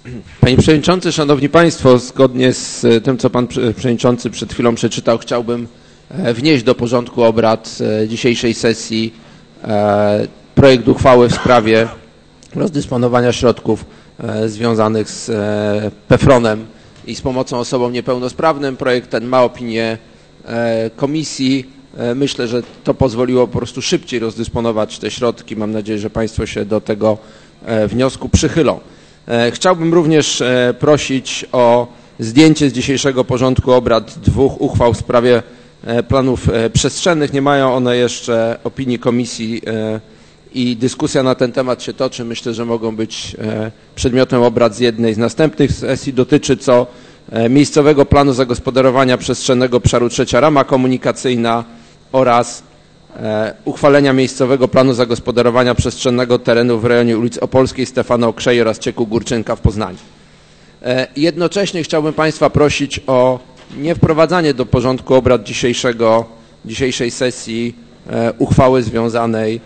Panie Przewodniczący, Szanowni Państwo, zgodnie z tym, co Pan Przewodniczący przed chwilą przeczytał, chciałbym wnieść do porządku obrad dzisiejszej sesji projekt uchwały w sprawie rozdysponowania środków związanych z PFRON-em i z pomocą osobom niepełnosprawnym. Projekt ten ma opinię komisji. Myślę, że to pozwoliło po prostu szybciej rozdysponować te środki. Mam nadzieję, że Państwo się do tego wniosku przychylą. Chciałbym również prosić o zdjęcie z dzisiejszego porządku obrad dwóch uchwał w sprawie planów przestrzennych. Nie mają one jeszcze opinii komisji i dyskusja na ten temat się toczy. Myślę, że mogą być przedmiotem obrad z jednej z następnych sesji. Dotyczy co miejscowego planu zagospodarowania przestrzennego obszaru trzecia rama komunikacyjna oraz uchwalenia miejscowego planu zagospodarowania przestrzennego terenu w rejonie ulic Opolskiej, Stefana Okrzei oraz Cieku Górczynka w Poznaniu. Jednocześnie chciałbym Państwa prosić o niewprowadzanie do porządku obrad dzisiejszej sesji uchwały związanej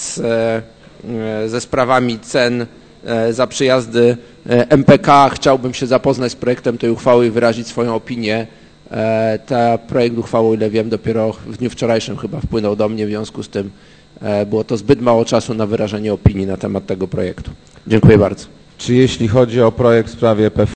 ze sprawami cen za przejazdy MPK. Chciałbym się zapoznać z projektem tej uchwały i wyrazić swoją opinię. Ten projekt uchwały, o ile wiem, dopiero w dniu wczorajszym chyba wpłynął do mnie, w związku z tym było to zbyt mało czasu na wyrażenie opinii na temat tego projektu. Dziękuję bardzo. Czy jeśli chodzi o projekt w sprawie